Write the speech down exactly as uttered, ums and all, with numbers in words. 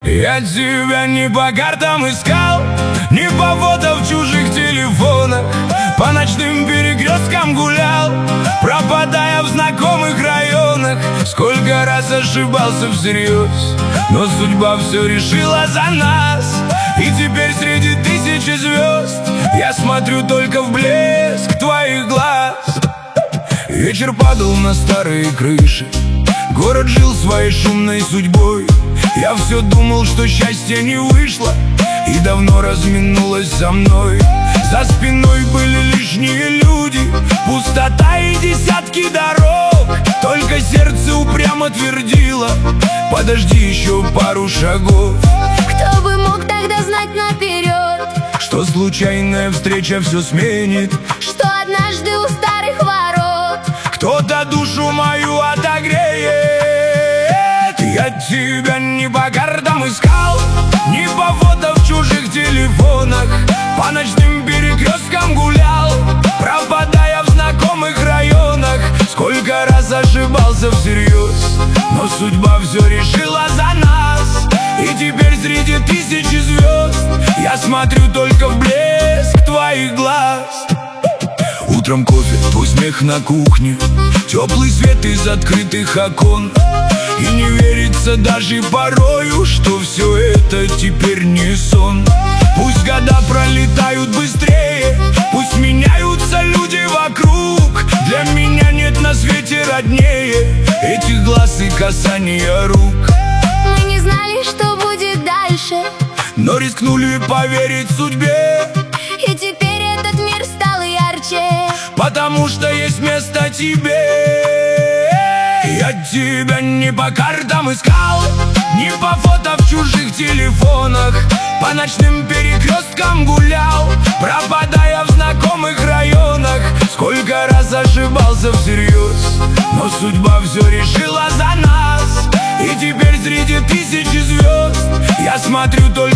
Я тебя не по картам искал, не по фото в чужих телефонах, по ночным перекресткам гулял, пропадая в знакомых районах. Сколько раз ошибался всерьез, но судьба все решила за нас. И теперь среди тысячи звезд я смотрю только в блеск твоих глаз. Вечер падал на старые крыши, город жил своей шумной судьбой. Я все думал, что счастье не вышло и давно разминулось со мной. За спиной были лишние люди, пустота и десятки дорог. Только сердце упрямо твердило: подожди еще пару шагов. Кто бы мог тогда знать наперед, что случайная встреча все сменит, что однажды у старых ворот кто-то душу мою отогреет. Я тебя не по картам искал, не по фото в чужих телефонах, по ночным перекресткам гулял, пропадая в знакомых районах. Сколько раз ошибался всерьез, но судьба все решила за нас. И теперь среди тысячи звезд я смотрю только в блеск твоих глаз. Утром кофе, твой смех на кухне, теплый свет из открытых окон. И не верится даже порою, что все это теперь не сон. Пусть года пролетают быстрее, пусть меняются люди вокруг, для меня нет на свете роднее этих глаз и касания рук. Мы не знали, что будет дальше, но рискнули поверить судьбе. И теперь этот мир стал ярче, потому что есть место тебе. Я тебя не по картам искал, не по фото в чужих телефонах, по ночным перекресткам гулял, пропадая в знакомых районах. Сколько раз ошибался всерьез, но судьба все решила за нас. И теперь среди тысячи звезд я смотрю только